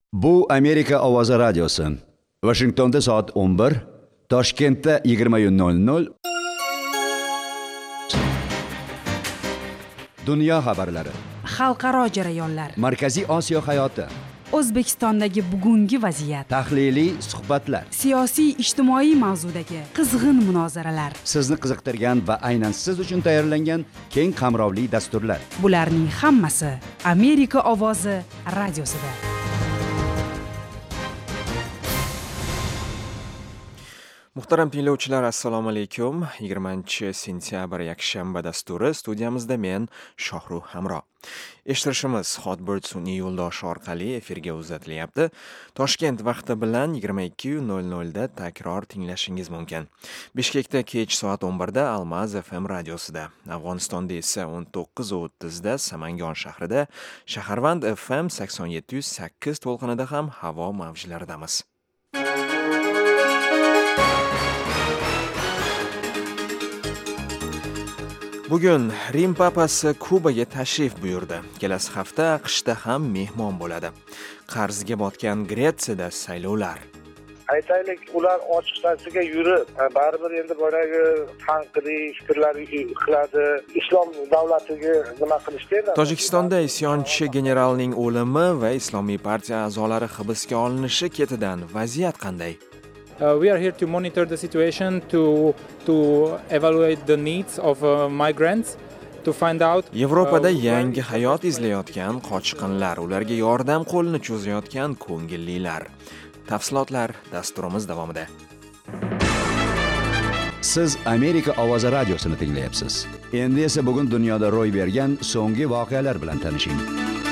Bu Amerika Ovozi radiosi. Washingtonda soat 11, Toshkentda 20:00. Dunyo xabarlari. Xalqaro jarayonlar. Markaziy Osiyo hayoti. O'zbekistondagi bugungi vaziyat. Tahliliy suhbatlar. Siyosiy ijtimoiy mavzudagi qizg'in munozaralar. Sizni qiziqtirgan va aynan siz uchun tayyorlangan keng qamrovli dasturlar. Bularning hammasi Amerika Ovozi radiosida. Muhtaram tinglovchilar, assalomu alaykum. 20-sentyabr yakshanba dasturi studiyamizda men Shohruh Hamro. Eshittirishimiz Hotbird sun'iy yo'ldoshi orqali efirga uzatilyapti. Toshkent vaqti bilan 22:00 da takror tinglashingiz mumkin. Bishkekda kech soat 11 da Almaz FM radiosida, Afg'onistonda esa 19:30 da Samangon shahrida, Shaharvand FM 87.8 to'lqinida ham havo mavjlaridamiz. Bugun Rim papasi Kubaga tashrif buyurdi. Kelasi hafta AQShda ham mehmon bo'ladi. Qarzga botgan Gretsiyada saylovlar. Aytaylik, ular ochiqchasiga yurib, baribir endi boyagi tanqidiy fikrlar qiladi. Islom davlatiga nima qilishdi? Tojikistonda isyonchi generalning o'limi va Islomiy partiya a'zolari hibsga olinishi ketidan vaziyat qanday? We are here to monitor the situation, to evaluate the needs of migrants, to find out. Yevropada yangi hayot izlayotgan qochqinlar, ularga yordam qo'lini cho'zayotgan ko'ngillilar. Tafsilotlar dasturimiz davomida. Siz Amerika Ovozi radiosini tinglayapsiz. Endi esa bugun dunyoda ro'y bergan so'nggi voqealar bilan tanishing.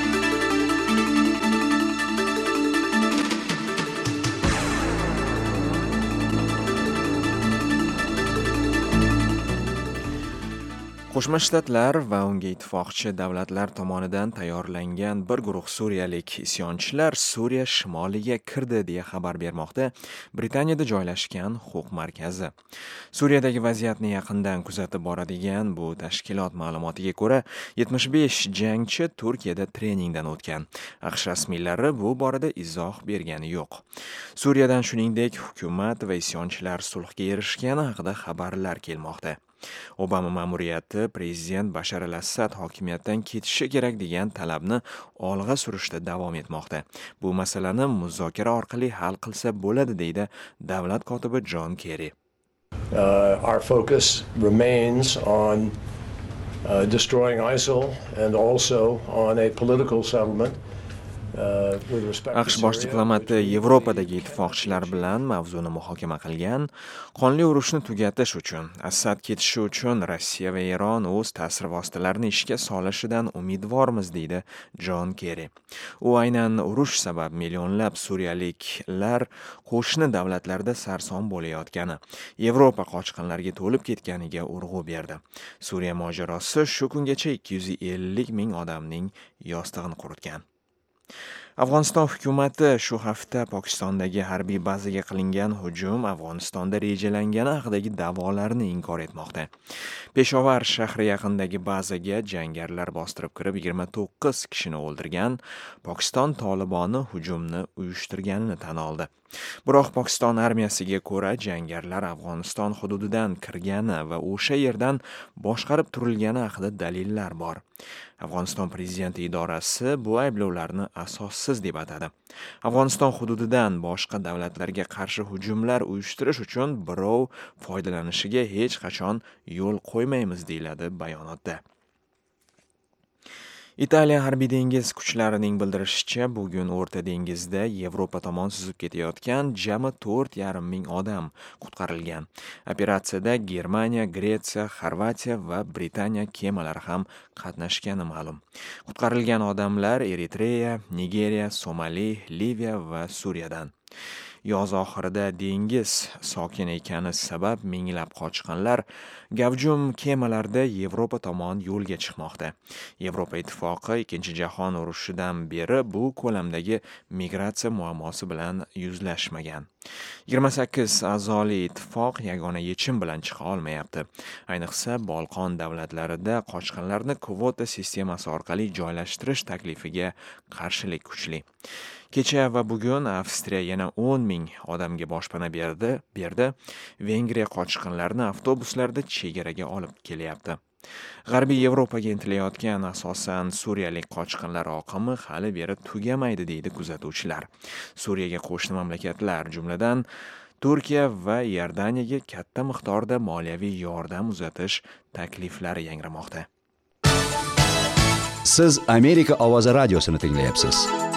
Qo'shma Shtatlar va unga ittifoqchi davlatlar tomonidan tayyorlangan bir guruh suriyalik isyonchilar Suriya shimoliga kirdi deya xabar bermoqda Britaniyada joylashgan huquq markazi. Suriyadagi vaziyatni yaqindan kuzatib boradigan bu tashkilot ma'lumotiga ko'ra, 75 jangchi Turkiyada treningdan o'tgan. AQSh rasmiylari bu borada izoh bergani yo'q. Suriyadan shuningdek hukumat va isyonchilar sulhga erishgani haqida xabarlar kelmoqda. Obama ma'muriyati prezident Bashar al-Assad hokimiyatdan ketishi kerak degan talabni olg'a surishda davom etmoqda. Bu masalani muzokara orqali hal qilsa bo'ladi, deydi davlat kotibi John Kerry. Our focus remains on destroying ISIL and also on a political settlement. AQSh bosh diplomati Yevropadagi ittifoqchilar bilan mavzuni muhokama qilgan. Qonli urushni tugatish uchun, Assad ketishi uchun Rossiya va Eron o'z ta'sir vositalarini ishga solishidan umidvormiz, deydi John Kerry. U aynan urush sabab millionlab suriyaliklar qo'shni davlatlarda sarson bo'layotgani, Yevropa qochqinlarga to'lib ketganiga urg'u berdi. Suriya mojarosi shu kungacha 250 ming odamning yostig'ini quritgan. Afg'oniston hukumati shu hafta Pokistondagi harbiy bazaga qilingan hujum Afg'onistonda rejalangani haqidagi da'volarni inkor etmoqda. Peshovar shahri yaqinidagi bazaga jangarilar bostirib kirib 29 kishini o'ldirgan. Pokiston Toliboni hujumni uyushtirganini tan oldi. Biroq Pokiston armiyasiga ko'ra jangarilar Afg'oniston hududidan kirgani va o'sha yerdan boshqarib turilgani haqida dalillar bor. Afg'oniston prezidenti idorasi bu ayblovlarni asossiz deb atadi. Afg'oniston hududidan boshqa davlatlarga qarshi hujumlar uyushtirish uchun birov foydalanishiga hech qachon yo'l qo'ymaymiz, deyiladi bayonotda. Italiya harbiy dengiz kuchlarining bildirishicha, bugun O'rta dengizda Yevropa tomon suzib ketayotgan jami 4,5 ming odam qutqarilgan. Operatsiyada Germaniya, Gretsiya, Xorvatiya va Britaniya kemalari ham qatnashgani ma'lum. Qutqarilgan odamlar Eritreya, Nigeriya, Somali, Liviya va Suriyadan. Yoz oxirida dengiz sokin ekani sabab minglab qochqinlar gavjum kemalarda Yevropa tomon yo'lga chiqmoqda. Yevropa ittifoqi 2-jahon urushidan beri bu ko'lamdagi migratsiya muammosi bilan yuzlashmagan. 28 a'zoli ittifoq yagona yechim bilan chiqa olmayapti. Ayniqsa, Bolqon davlatlarida qochqinlarni kvota sistemasi orqali joylashtirish taklifiga qarshilik kuchli. Kecha va bugun Avstriya yana 10 ming odamga boshpana berdi. Vengriya qochqinlarni avtobuslarda chegaraga olib kelyapti. G'arbiy Yevropaga intilayotgan asosan suriyalik qochqinlar oqimi hali beri tugamaydi deydi kuzatuvchilar. Suriyaga qo'shni mamlakatlar, jumladan Turkiya va Iordaniyaga katta miqdorda moliyaviy yordam uzatish takliflari yangramoqda. Siz Amerika ovozi radiosini tinglayapsiz.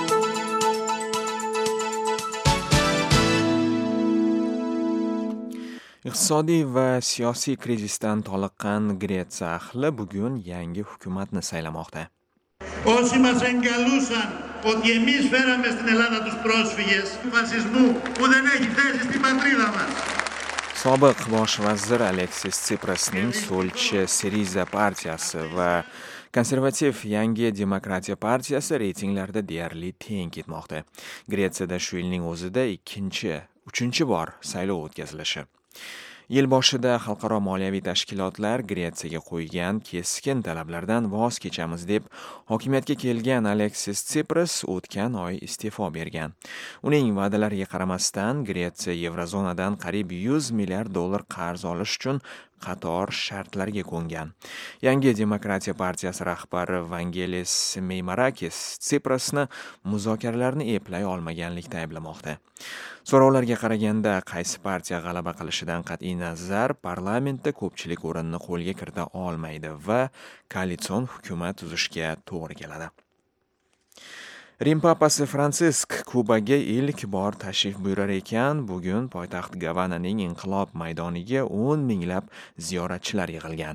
Iqtisodiy va siyosiy krizisdan toliqqan Gretsiya ahli bugun yangi hukumatni saylamoqda. Όσοι μας εγκαλούσαν ότι εμείς φέραμε στην Ελλάδα τους πρόσφυγες του φασισμού που δεν έχει θέση στην πατρίδα μας. Sobiq bosh vazir Aleksis Tsiprasning So'lchi Siriza partiyasi va konservativ Yangi demokratiya partiyasi reytinglarda deyarli teng ketmoqda. Gretsiyada shu yilning o'zida 3-chi bor saylov o'tkazilishi. Yil boshida xalqaro moliyaviy tashkilotlar Gretsiyaga qo'ygan keskin talablardan voz kechamiz deb hokimiyatga kelgan Aleksis Tsipras o'tgan oy iste'fo bergan. Uning va'dalariga qaramasdan Gretsiya Yevrozonadan qariyb $100 milliard qarz olish uchun qator shartlarga ko'ngan. Yangi demokratiya partiyasi rahbari Vangelis Meimarakis Tsiprasni muzokaralarni eplay olmaganlikda ayblamoqda. So'rovlarga qaraganda qaysi partiya g'alaba qilishidan qat'iy nazar parlamentda ko'pchilik o'rinni qo'lga kirita olmaydi va koalitsion hukumat tuzishga to'g'ri keladi. Rim papasi Fransisk Kubaga ilk bor tashrif buyurar ekan, bugun poytaxt Gavananing Inqilob maydoniga 10 minglab ziyoratchilar yig'ilgan.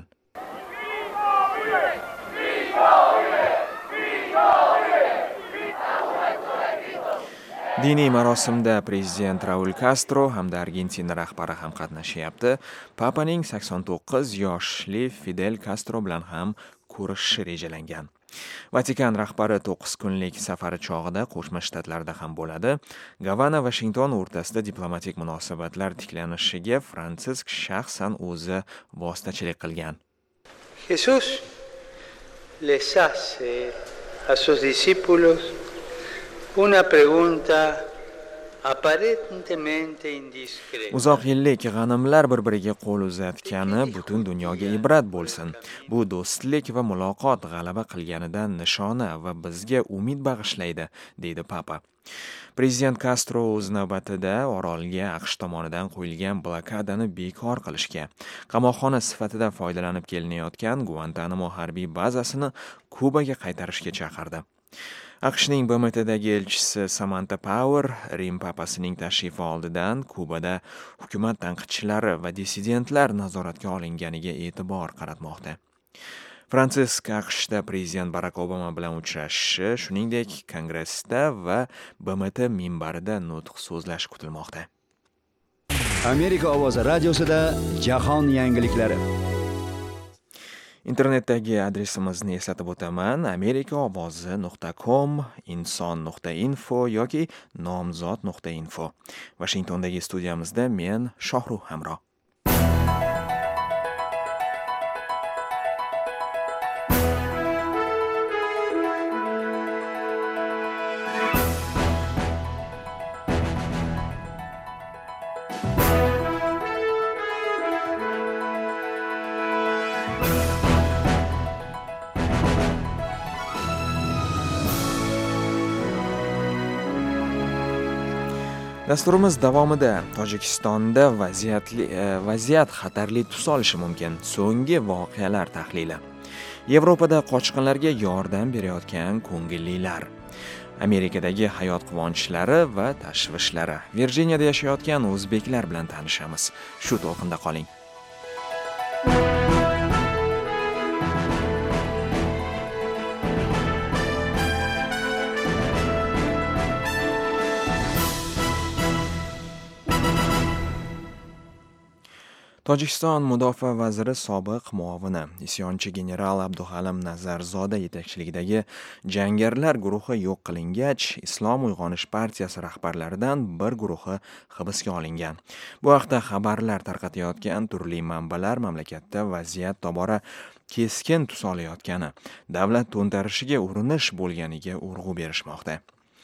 Diniy marosimda prezident Raul Castro hamda Argentina rahbari ham qatnashyapti. Papaning 89 yoshli Fidel Castro bilan ham ko'rishishi rejalangan. Vatikan rahbari 9 kunlik safari chog'ida Qo'shma Shtatlarda ham bo'ladi. Gavana Washington o'rtasida diplomatik munosabatlar tiklanishiga Fransisk shaxsan o'zi vositachilik qilgan. Jesús les hace a sus discípulos una pregunta aparentemente indiscreta. Uzoq yillik g'animlar bir-biriga qo'l uzatgani butun dunyoga ibrat bo'lsin. Bu do'stlik va muloqot g'alaba qilganidan nishona va bizga umid bag'ishlaydi, deydi Papa. Prezident Castro o'z navbatida orolga AQSh tomonidan qo'yilgan blokadani bekor qilishga, qamoqxona sifatida foydalanib kelinayotgan Guantanamo harbiy bazasini Kubaga qaytarishga chaqirdi. AQShning BMTdagi elchisi Samantha Power Rim papasining tashrifi oldidan Kubada hukumat tanqidchilari va dissidentlar nazoratga olinganiga e'tibor qaratmoqda. Fransisk AQShda prezident Barack Obama bilan uchrashishi, shuningdek Kongressda va BMT minbarida nutq so'zlash kutilmoqda. Amerika ovozi radiosida jahon yangiliklari. Internetdagi adresimizni eslatib o'taman: amerikaovozi.com, inson.info yoki nomzod.info. Washingtondagi studiyamizda men Shohruh Hamroh. Dasturimiz davomida Tojikistonda vaziyat xatarli tus olishi mumkin. So'nggi voqealar tahlili. Yevropada qochqinlarga yordam berayotgan ko'ngillilar. Amerikadagi hayot quvonchlari va tashvishlari. Virjiniyada yashayotgan o'zbeklar bilan tanishamiz. Shu to'lqinda qoling. Tojikiston mudofaa vaziri sobiq muovini isyonchi general Abduhalim Nazarzoda yetakchiligidagi jangarilar guruhi yo'q qilingach, Islom uyg'onish partiyasi rahbarlaridan bir guruhi hibsga olingan. Bu haqda xabarlar tarqatayotgan turli manbalar mamlakatda vaziyat tobora keskin tus olayotgani, davlat to'ntarishiga urinish bo'lganiga urg'u berishmoqda.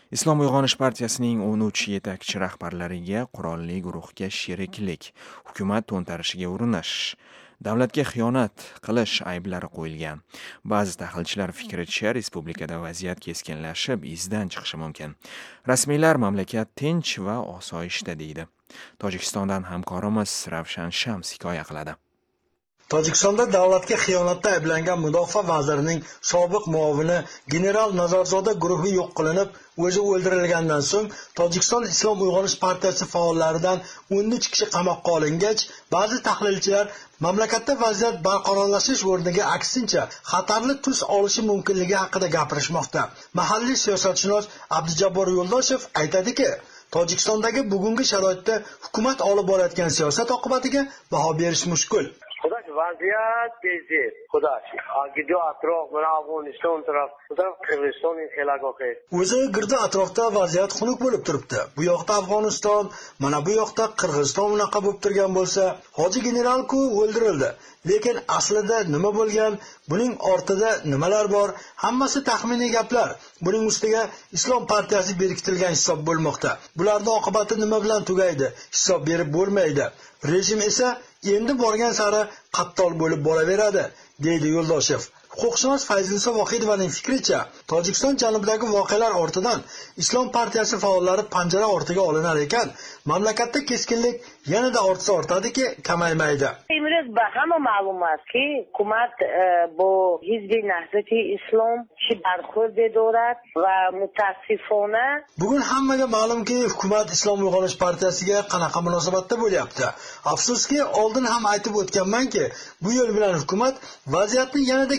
Islom uyg'onish partiyasining 13 yetakchi rahbarlariga qurolli guruhga sheriklik, hukumat to'ntarishiga urinish, davlatga xiyonat qilish ayblari qo'yilgan. Ba'zi tahlilchilar fikricha, respublikada vaziyat keskinlashib, izdan chiqishi mumkin. Rasmiylar mamlakat tinch va osoyishta deydi. Tojikistondan hamkorimiz Ravshan Shams hikoya qiladi. Tojikistonda davlatga xiyonatda ayblangan mudofaa vazirining sobiq muovini general Nazarzoda guruhi yo'q qilinib, o'zi o'ldirilgandan so'ng Tojikiston Islom uyg'onish partiyasi faollaridan 13 kishi qamoqqa olingach, ba'zi tahlilchilar mamlakatda vaziyat barqarorlashish o'rniga aksincha xatarli tus olishi mumkinligi haqida gapirishmoqda. Mahalliy siyosatshunos Abdujabbor Yo'ldoshev aytadiki, Tojikistondagi bugungi sharoitda hukumat olib borayotgan siyosat oqibatiga baho berish mushkul. vaziyat tezdir. Xudosh. Gidiyor atrof, mana Afg'oniston taraf, bu taraf Qirg'iziston xelagohi. O'zi girdi atrofda vaziyat xunuk bo'lib turibdi. Bu yoqda Afg'oniston, mana bu yoqda Qirg'iziston unaqa bo'lib turgan bo'lsa, hoji general-ku o'ldirildi. Lekin aslida nima bo'lgan, buning ortida nimalar bor, hammasi taxminiy gaplar. Buning ustiga Islom partiyasi berkitilgan hisob bo'lmoqda. Bularning oqibati nima bilan tugaydi? Hisob berib bo'lmaydi. Rejim esa endi borgan sari qattol bo'lib boraveradi, deydi Yo'ldoshev. Huquqshunos Fayzullo Vohidovaning fikricha, Tojikiston janubidagi voqealar ortidan Islom partiyasi faollari panjara ortiga olinar ekan, mamlakatda keskinlik yanada ortadiki, kamaymaydi. Imroz ba hamma ma'lum astki, hukumat bu Hizb-i Nahzat-i Islom chi barxurd dorad va mutaassifona. Bugun hammaga ma'lumki, hukumat Islom uyg'onish partiyasiga qanaqa munosabatda bo'lyapti. Afsuski, oldin ham aytib o'tganmanki, bu yo'l bilan hukumat vaziyatni yanada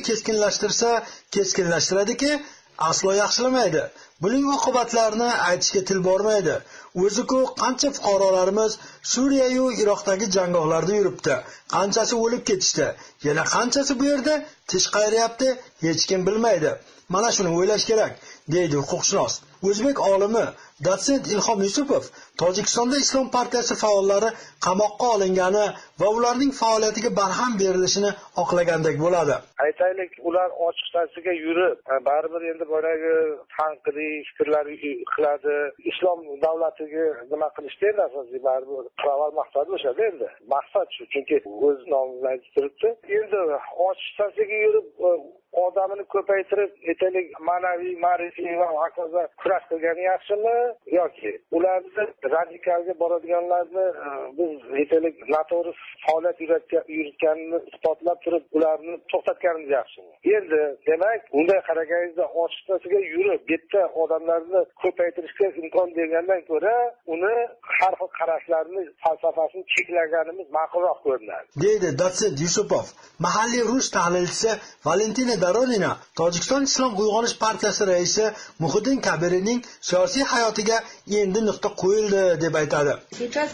keskinlashtiradiki, aslo yaxshilamaydi. Buning oqibatlarini aytishga til bormaydi. O'zi-ku qancha fuqarolarimiz Suriya va Iroqdagi janggohlarda yuribdi, qanchasi o'lib ketishdi, yana qanchasi bu yerda tish qayrayapti, hech kim bilmaydi. Mana shuni o'ylash kerak, deydi huquqshunos. O'zbek olimi dotsent Ilhom Yusupov Tojikistonda Islom partiyasi faollari qamoqqa olingani va ularning faoliyatiga barham berilishini oqlagandek bo'ladi. Aytaylik, ular ochiqchasiga yurib, baribir endi boyagi tanqidiy fikrlar qiladi. Islom davlatiga nima qilishdi endi asosiy baribir qirol maqsadi o'shada endi. Maqsad shu, chunki o'z nomidan aytib turibdi. Endi ochiqchasiga yurib odamini ko'paytirib, aytaylik, ma'naviy, ma'rifiy va hokazo kurash qilgani yaxshimi yoki ularni radikalga boradiganlarni biz aytaylik noto'g'ri faoliyat yuritganini isbotlab turib, ularni to'xtatganimiz yaxshimi? Endi demak, unday qaraganingizda ochiqchasiga yurib, bitta odamlarni ko'paytirishga imkon bergandan ko'ra, uni har xil qarashlarni, falsafasini cheklaganimiz ma'qulroq ko'rinadi, deydi dotsent Yusupov. Mahalliy rus tahlilchisi Valentina Daronina Tojikiston Islom uyg'onish partiyasi raisi Muhiddin Kabirning siyosiy hayotiga endi nuqta qo'yildi deb aytadi. Сейчас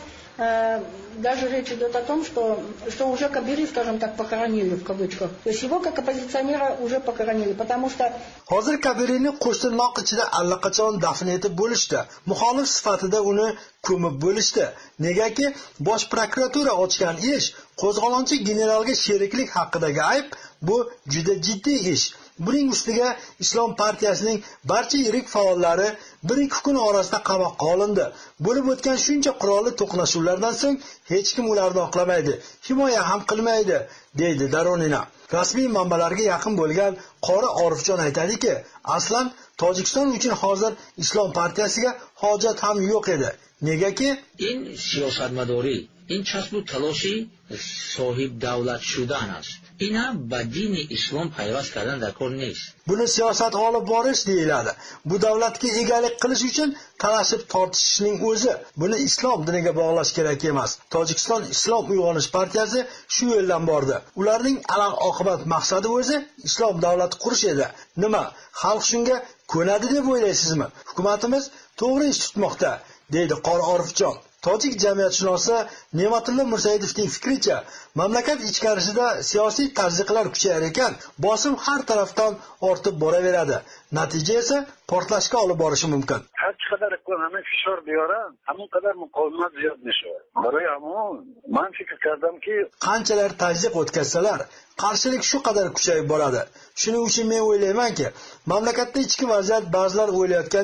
даже речь идет о том, что уже Кабири, скажем так, похоронили в кавычках. То есть его как оппозиционера уже похоронили, потому что hozir Kabirni qo'shtirnoq ichida allaqachon dafn etib bo'lishdi. Muxolif sifatida uni ko'mib bo'lishdi. Negaki, bosh prokuratura ochgan ish qo'zg'olonchi generalga sheriklik haqidagi ayb bu juda jiddiy ish. Buning ustiga Islom partiyasining barcha yirik faollari 1-2 kun orasida qamoqqa olindi. Bo'lib o'tgan shuncha qurolli to'qnashuvlardan so'ng hech kim ularni oqlamaydi, himoya ham qilmaydi, deydi Daronina. Rasmiy manbalarga yaqin bo'lgan Qori Orifjon aytadiki, aslan Tojikiston uchun hozir Islom partiyasiga hojat ham yo'q edi. Negaki, in siyosatmadori, in kasbu taloshi sohib davlat shudan است. این هم با دین اسلام پیوست کردن در کار نیست. Buni siyosat olib borish deyiladi. Bu davlatga egalik qilish uchun talashib tortishishning o'zi. Buni islom diniga bog'lash kerak emas. Tojikiston Islom uyg'onish partiyasi shu yo'ldan bordi. Ularning alaq-oqibat maqsadi o'zi islom davlati qurish edi. Nima? Xalq shunga ko'nadi deb o'ylaysizmi? Hukumatimiz to'g'ri ish tutmoqda, deydi Qori Orifjon. Tojik jamiyatshunosi Ne'matullo Mursayidovning fikricha, mamlakat ichkarisida siyosiy tazyiqlar kuchayar ekan, bosim har tarafdan ortib boraveradi. Natija esa portlashga olib borishi mumkin. Har qadar ekonomiy fishor biyoran, hamon qadar muqovimat ziyod nishadi. Baraya hamon men fikr qildimki, qanchalar tazyiq o'tkazsalar, qarshilik shu qadar kuchayib boradi. Shuning uchun men o'ylaymanki, mamlakatda ichki vaziyat ba'zilar o'ylayotgandek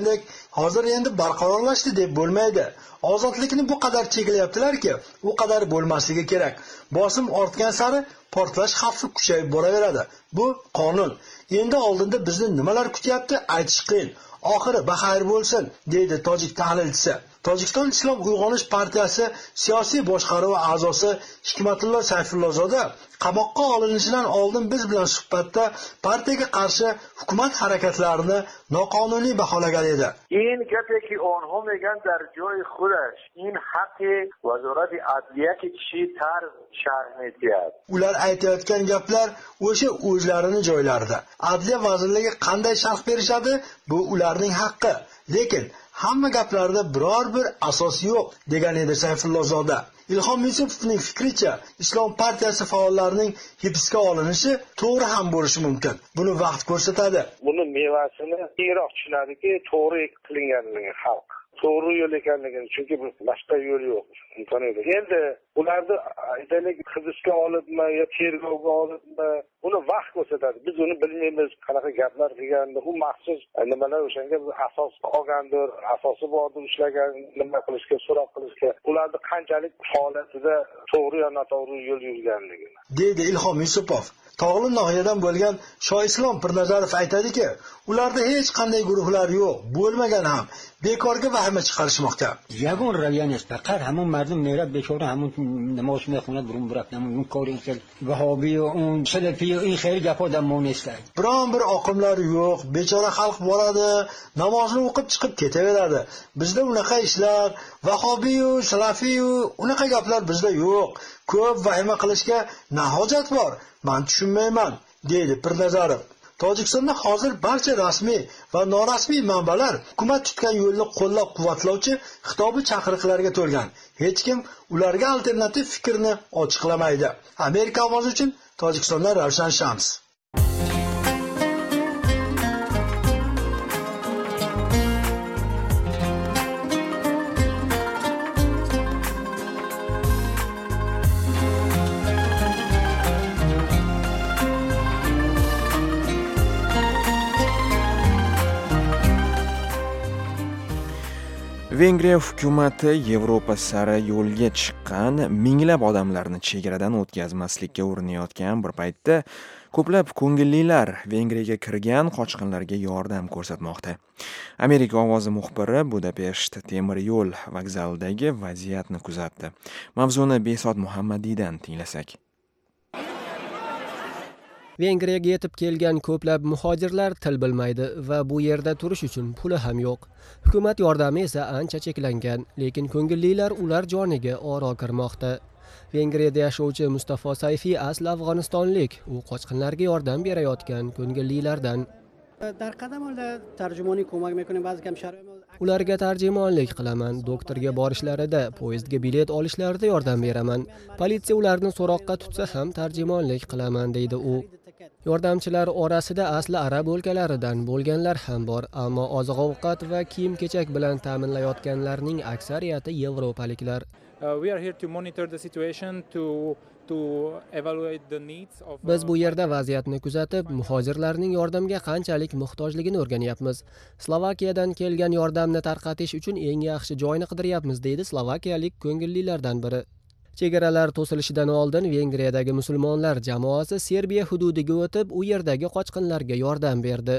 hozir endi barqarorlashdi deb bo'lmaydi. Ozodlikni bu qadar cheklayaptilarki, u qadar bo'lmasligi kerak. Bosim ortgan sari portlash xavfi kuchayib boraveradi. Bu qonun. Endi oldinda bizni nimalar kutyapti aytish qiyin. Oxiri baxayr bo'lsin, deydi tojik tahlilchisi. Tojikiston Islom Uyg'onish partiyasi siyosiy boshqaruvi a'zosi Hikmatullo Sayfullozada qamoqqa olinishidan oldin biz bilan suhbatda partiyaga qarshi hukumat harakatlarini noqonuniy baholagan edi. این گپی که آنها میگن در جای خودش این حق وزارت عدلیه که چی تر شرح میدهد. Ular aytayotgan gaplar o'sha o'zlarini joylarida. Adliya vazirligi qanday sharh berishadi? Bu ularning haqqi. Lekin hamma gaplarda biror bir asos yo'q, degan edi Sayfullozada. Ilhom Yusupovning fikricha, Islom partiyasi faollarining hibsga olinishi to'g'ri ham bo'lishi mumkin. Buni vaqt ko'rsatadi. Buni mevasini keyinroq tushunadiki, to'g'ri qilinganligi xalq. To'g'ri yo'l ekanligini, chunki boshqa yo'l yo'q. Imkoniyat. Endi ularni aytaylik hibsga olibmi yo tergovga olibmi, buni vaqt ko'rsatadi. Biz uni bilmaymiz, qanaqa gaplar qilganda, u maxsus nimalar o'shanga asos olgandir, asosi bordir, ushlagan, nima qilishga, so'roq qilishga, ularni qanchalik holatida to'g'ri yo noto'g'ri yo'l yurganligini. Deydi Ilhom Yusupov. Tog'li nohiyadan bo'lgan Shoislom Pirnazarov aytadiki, ularda hech qanday guruhlar yo'q, bo'lmagan ham. Bekorga vahima chiqarishmoqda. Yagon raviyani است. faqat hamon mardum میرد bechora hamon namoz میخوند برون برفت اون کار این vahobiy و اون سلفی و این خیلی گپا دمون نیست. Biron bir oqimlar yo'q, bechora xalq boradi, namozni o'qib chiqib ketaveradi. Bizda unaqa ishlar, vahobiy va salafiy unaqa gaplar bizda yo'q. Ko'p vahima qilishga na hojat bor. Men tushunmayman, deydi Pirnazarov. Tojikistonda hozir barcha rasmiy va norasmiy manbalar hukumat tutgan yo'lni qo'llab-quvvatlovchi xitobiy chaqiriqlarga to'lgan. Hech kim ularga alternativ fikrni ochiqlamaydi. Amerika ovozi uchun Tojikistondan Ravshan Shams. Vengriya hukumati Yevropa sari yo'lga chiqqan minglab odamlarni chegaradan o'tkazmaslikka urinayotgan bir paytda ko'plab ko'ngillilar Vengriyaga kirgan qochqinlarga yordam ko'rsatmoqda. Amerika ovozi muxbiri Budapesht temir yo'l vokzalidagi vaziyatni kuzatdi. Mavzuni Behzod Muhammadiydan tinglasak. Vengriyaga yetib kelgan ko'plab muhojirlar til bilmaydi va bu yerda turish uchun puli ham yo'q. Hukumat yordami esa ancha cheklangan, lekin ko'ngillilar ular joniga oro kirmoqda. Vengriyada yashovchi Mustafo Sayfiy asl Afg'onistonlik, u qochqinlarga yordam berayotgan ko'ngillilardan. Ularga tarjimonlik qilaman, doktorga borishlarida, poyezdga bilet olishlarida yordam beraman. Politsiya ularni so'roqqa tutsa ham tarjimonlik qilaman, deydi u. Yordamchilar orasida asli arab o'lkalaridan bo'lganlar ham bor, ammo oziq-ovqat va kiyim-kechak bilan ta'minlayotganlarning aksariyati yevropaliklar. Biz bu yerda vaziyatni kuzatib, muhojirlarning yordamga qanchalik muhtojligini o'rganyapmiz. Slovakiyadan kelgan yordamni tarqatish uchun eng yaxshi joyni qidiryapmiz, deydi slovakiyalik ko'ngillilardan biri. Chegaralar to'silishidan oldin Vengriyadagi musulmonlar jamoasi Serbiya hududiga o'tib, u yerdagi qochqinlarga yordam berdi.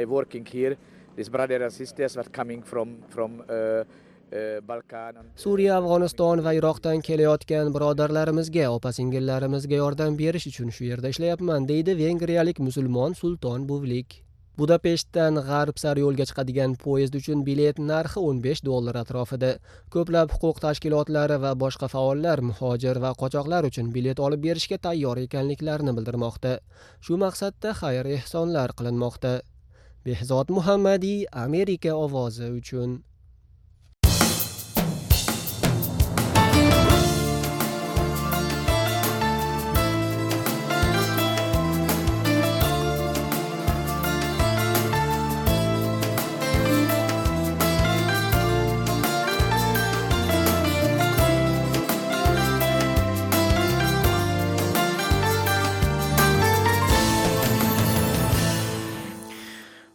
Suriya, Afg'oniston va Iroqdan kelayotgan birodarlarimizga, opa-singillarimizga yordam berish uchun shu yerda ishlayapman, deydi vengriyalik musulmon Sulton Buvlik. Budapeshtdan g'arb sari yo'lga chiqadigan poyezd uchun bilet narxi $15 atrofida. Ko'plab huquq tashkilotlari va boshqa faollar muhojir va qochoqlar uchun bilet olib berishga tayyor ekanliklarini bildirmoqda. Shu maqsadda xayr-ehsonlar qilinmoqda. Behzod Muhammadiy, Amerika ovozi uchun.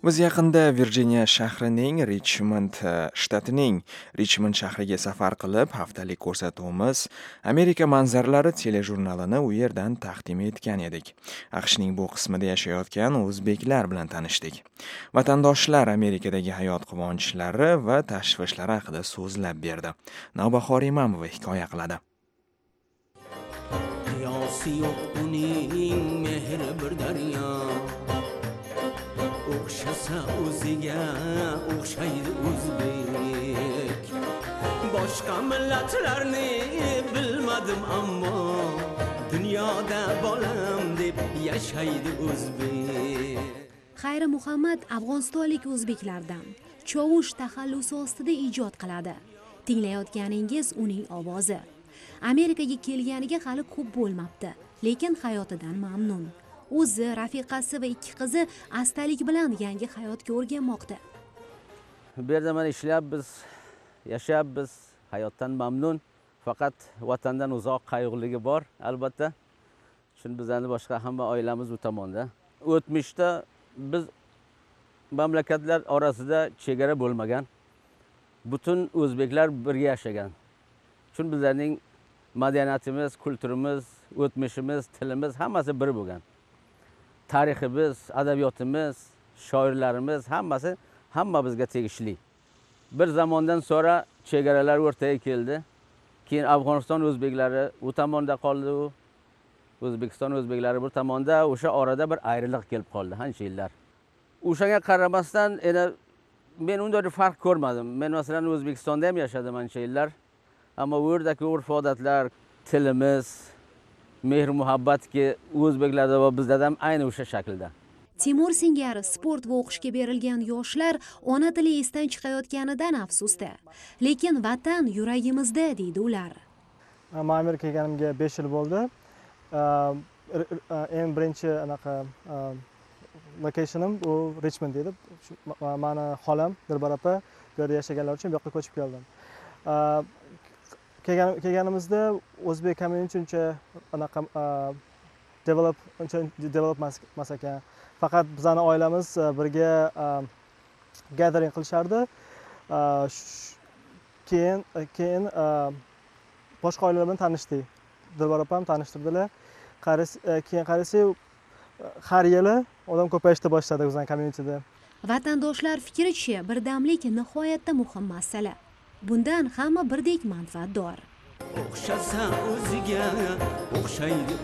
Biz yaqinda Virjiniya shahrining Richmond shtatining Richmond shahriga safar qilib, haftalik ko'rsatuvimiz Amerika manzaralari telejurnalini u yerdan taqdim etgan edik. AQShning bu qismida yashayotgan o'zbeklar bilan tanishdik. Vatandoshlar Amerikadagi hayot quvonchlari va tashvishlari haqida so'zlab berdi. Navbahor Imamova hikoya qiladi. o'xshasa o'ziga o'xshaydi o'zbek. Boshqa millatlarni bilmadim ammo dunyoda bolam deb yashaydi o'zbek. Xayri Muhammad afg'onistonlik o'zbeklardan chovush taxallusi ostida ijod qiladi. Tinglayotganingiz uning ovozi. Amerikaga kelganiga hali ko'p bo'lmabdi, lekin hayotidan mamnun. O'zi, rafiqasi va 2 qizi astalik bilan yangi hayotga o'rganmoqda. Bu yerda mana ishlayapmiz, yashayapmiz, hayotdan mamnun. Faqat vatandan uzoq qayg'uligi bor, albatta. Chunki bizning boshqa hamma oilamiz bu tomonda. O'tmishda biz mamlakatlar orasida chegara bo'lmagan. Butun o'zbeklar birga yashagan. Chunki bizning madaniyatimiz, kulturimiz, o'tmishimiz, tilimiz hammasi bir bo'lgan. Tariximiz, adabiyotimiz, shoirlarimiz hamma bizga tegishli. Bir zamondan sonra chegaralar o'rtaga keldi. Keyin Afg'oniston o'zbeklari u tomonda qoldi, O'zbekiston o'zbeklari bu tomonda, o'sha orada bir ayriliq kelib qoldi ancha yillar. O'shanga qaramasdan men unday farq ko'rmadim. Men masalan O'zbekistonda ham yashadim ancha yillar. Ammo u yerdagi urf-odatlar, tilimiz, mehr muhabbatki o'zbeklarda va bizda ham ayni o'sha shaklda. Timur singari sport va o'qishga berilgan yoshlar ona tili esdan chiqayotganidan afsusda. Lekin vatan yuragimizda deydi ular. Men Amerikaga kelganimga 5 yil bo'ldi. Eng birinchi anaqa locationim u Richmond edi. Meni xolam Dilbar opa bu yerda yashaganlar uchun bu yoqqa ko'chib keldim. Kelganimizda o'zbek community uncha anaqa develop emas ekan. Faqat bizning oilamiz birga gathering qilishardi. Keyin boshqa oilalar bilan tanishdik. Dilbar opam tanishtirdilar. Keyin qarasak har yili odam ko'payishda boshladi bizning communityda. Vatandoshlar fikricha birdamlik nihoyatda muhim masala. Bundan hamma birdek manfaatdor. O'xshasa o'ziga o'xshaydi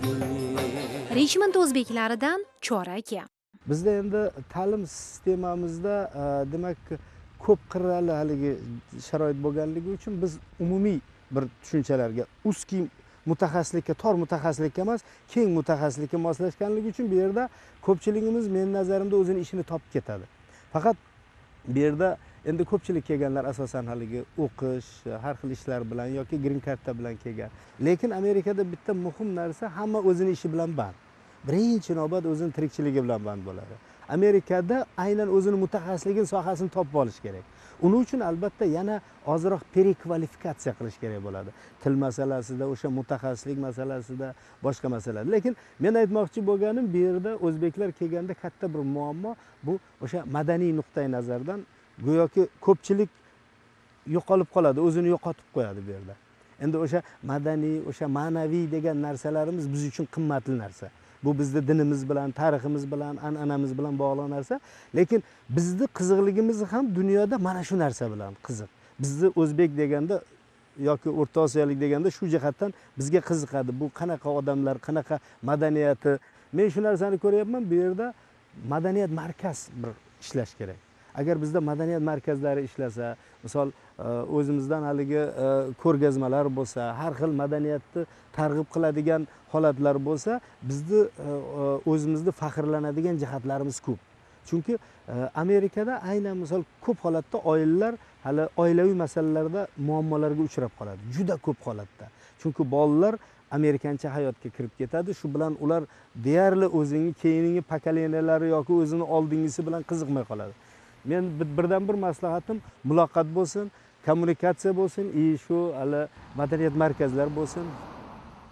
o'zbek. Richmond o'zbeklaridan Chora aka. Bizda endi ta'lim sistemamizda demak ko'p qirrali haligi sharoit bo'lganligi uchun biz umumiy bir tushunchalarga, uski mutaxassislikka, tor mutaxassislikka emas, keng mutaxassislikka moslashganligi uchun bu yerda ko'pchiligimiz men nazarimda o'zini ishini topib ketadi. Faqat bu yerda endi ko'pchilik kelganlar asosan haligi o'qish, har xil ishlar bilan yoki green card bilan kelgan. Lekin Amerikada bitta muhim narsa, hamma o'zini ishi bilan band. Birinchi navbat o'zining tirikchiligi bilan band bo'ladi. Amerikada aynan o'zining mutaxassisligini sohasini topib olish kerak. Uning uchun albatta yana ozroq prekvalifikatsiya qilish kerak bo'ladi. Til masalasida, o'sha mutaxassislik masalasida, boshqa masalalar. Lekin men aytmoqchi bo'lganim, bu yerda o'zbeklar kelganda katta bir muammo bu o'sha madaniy nuqtai nazardan go'yoki ko'pchilik yo'qolib qoladi, o'zini yo'qotib qo'yadi bu yerda. Endi o'sha madaniy, o'sha ma'naviy degan narsalarimiz biz uchun qimmatli narsa. Bu bizda dinimiz bilan, tariximiz bilan, an'anamiz bilan bog'liq narsa. Lekin bizni qiziqligimiz ham dunyoda mana shu narsa bilan qiziq. Bizni o'zbek deganda yoki O'rta Osiyolik deganda shu jihatdan bizga qiziqadi. Bu qanaqa odamlar, qanaqa madaniyati. Men shu narsani ko'ryapman, bu yerda madaniyat markaz bir ishlash kerak. Agar bizda madaniyat markazlari ishlasa, misol o'zimizdan haligi ko'rgazmalar bo'lsa, har xil madaniyatni targ'ib qiladigan holatlar bo'lsa, bizni o'zimizni faxrlanadigan jihatlarimiz ko'p. Chunki Amerikada aynan misol ko'p holatda oilalar hali oilaviy masalalarda muammolarga uchrab qoladi. Juda ko'p holatda. Chunki bolalar amerikancha hayotga kirib ketadi. Shu bilan ular deyarli o'zining keyingi pokoleniyalari yoki o'zining oldingisi bilan qiziqmay qoladi. Men birdan bir maslahatim muloqot bo'lsin, kommunikatsiya bo'lsin, shu hali madaniyat markazlari bo'lsin.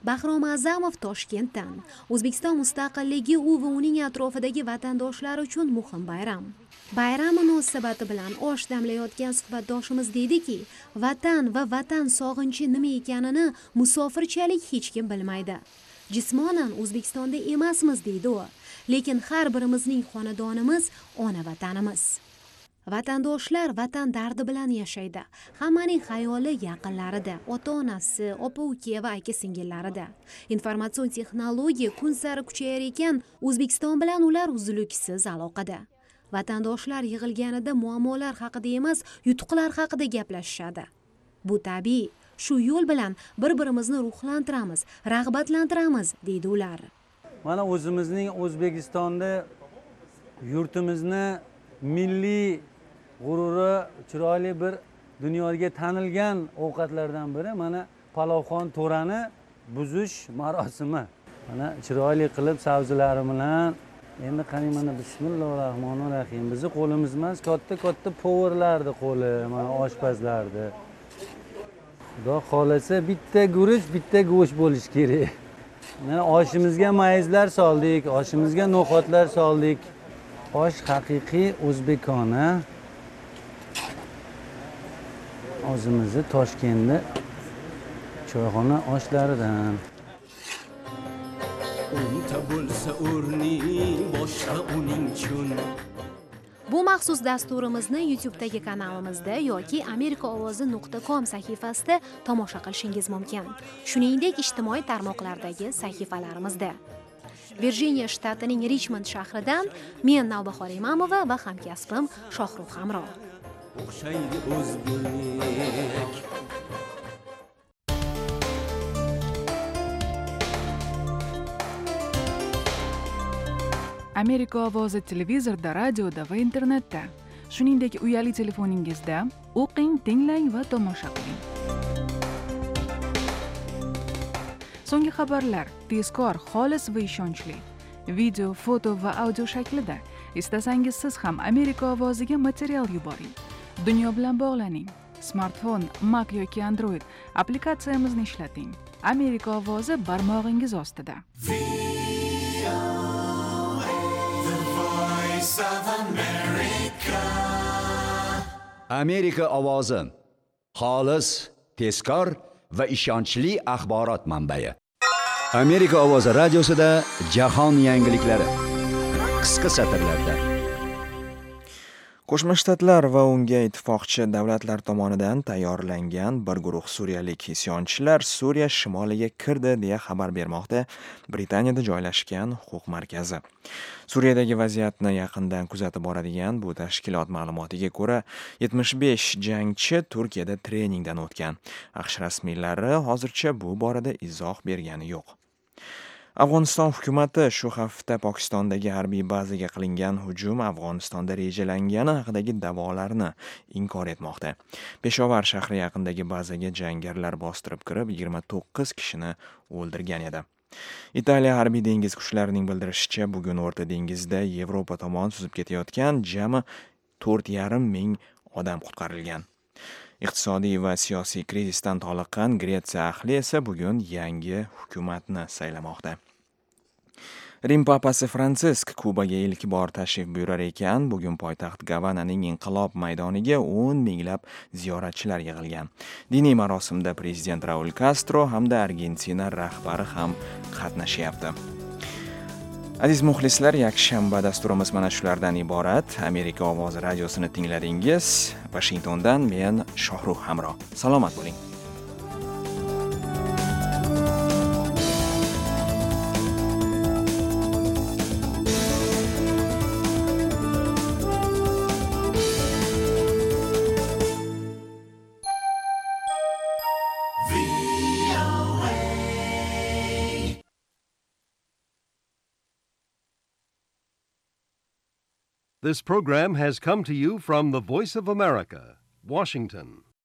Bahrom A'zamov Toshkentdan. O'zbekiston mustaqilligi u va uning atrofidagi vatandoshlar uchun muhim bayram. Bayram munosabati bilan osh damlayotgan suhbatdoshimiz deydiki, vatan va vatan sog'inchi nima ekanini musofirchalik hech kim bilmaydi. Jismonan O'zbekistonda emasmiz deydi u, lekin har birimizning xonadonimiz ona vatanimiz. Vatandoshlar vatan dardi bilan yashaydi. Hammaning xayoli yaqinlarida, ota-onasi, opa-uka va aka-singillarida. Informatsion texnologiya kun sari kuchayar ekan, O'zbekiston bilan ular uzluksiz aloqada. Vatandoshlar yig'ilganida muammolar haqida emas, yutuqlar haqida gaplashishadi. Bu tabiiy. Shu yo'l bilan bir-birimizni ruhlantiramiz, rag'batlantiramiz, deydi ular. Mana o'zimizning O'zbekistonda yurtimizni milliy g'ururi chiroyli bir dunyoga tanilgan ovqatlardan biri mana palovxon to'rani buzish marosimi. Mana chiroyli qilib sabzilari bilan endi qani mana bismillahir rohmanir rohim. Bizni qo'limiz emas, katta powerlarni qo'li, mana oshpazlarni. Xudo xolasa bitta guruch, bitta go'sht bo'lish kerak. Mana oshimizga mayizlar soldik, oshimizga no'xatlar soldik. Osh haqiqiy o'zbekona. O'zimizni Toshkentda choyxona oshlaridan. Unta bo'lsa o'rni boshqa uning uchun. Bu maxsus dasturimizni YouTube'dagi kanalimizda yoki amerikaovozi.com sahifasida tomosha qilishingiz mumkin. Shuningdek, ijtimoiy tarmoqlardagi sahifalarimizda. Virjiniya shtatining Richmond shahridan men Navbahor Imamova va hamkasbim Shohruh Hamro. O'xshaydi o'zbek. Amerika ovozi televizorda, radioda va internetda. Shuningdek, uyali telefoningizda o'qing, tinglang va tomosha qiling. So'nggi xabarlar tezkor, xolis va ishonchli. Video, foto va audio shaklida. Istasangiz siz ham Amerika ovoziga material yuboring. Dunyo bilan bog'laning. Smartfon, Mac yoki Android applikatsiyamizni ishlating. Amerika ovozi barmog'ingiz ostida. Amerika ovozi xolis, tezkor va ishonchli axborot manbai. Amerika ovozi radiosida jahon yangiliklari qisqa satrlarda. Qo'shma Shtatlar va unga ittifoqchi davlatlar tomonidan tayyorlangan bir guruh suriyalik isyonchilar Suriya shimoliga kirdi deya xabar bermoqda Britaniyada joylashgan huquq markazi. Suriyadagi vaziyatni yaqindan kuzatib boradigan bu tashkilot ma'lumotiga ko'ra 75 jangchi Turkiyada treningdan o'tgan. AQSh rasmiylari hozircha bu borada izoh bergani yo'q. Afg'oniston hukumati shu hafta Pokistondagi harbiy bazaga qilingan hujum Afg'onistonda rejalangani haqidagi da'volarni inkor etmoqda. Peshovar shahri yaqinidagi bazaga jangarilar bostirib kirib 29 kishini o'ldirgan edi. Italiya harbiy dengiz kuchlarining bildirishicha, bugun O'rta dengizda Yevropa tomon suzib ketayotgan jami 4,5 ming odam qutqarilgan. Iqtisodiy va siyosiy krizisdan toliqqan Gretsiya ahli esa bugun yangi hukumatni saylamoqda. Rim papasi Fransisk Kubaga ilk bor tashrif buyurar ekan, bugun poytaxt Gavananing Inqilob maydoniga 10 minglab ziyoratchilar yig'ilgan. Diniy marosimda prezident Raul Castro hamda Argentina rahbari ham qatnashyapti. Aziz muxlislar, yakshanba dasturimiz mana shulardan iborat. Amerika ovozi radiosini tingladingiz. Washingtondan men Shohruh Hamro. Salomat bo'ling. This program has come to you from the Voice of America, Washington.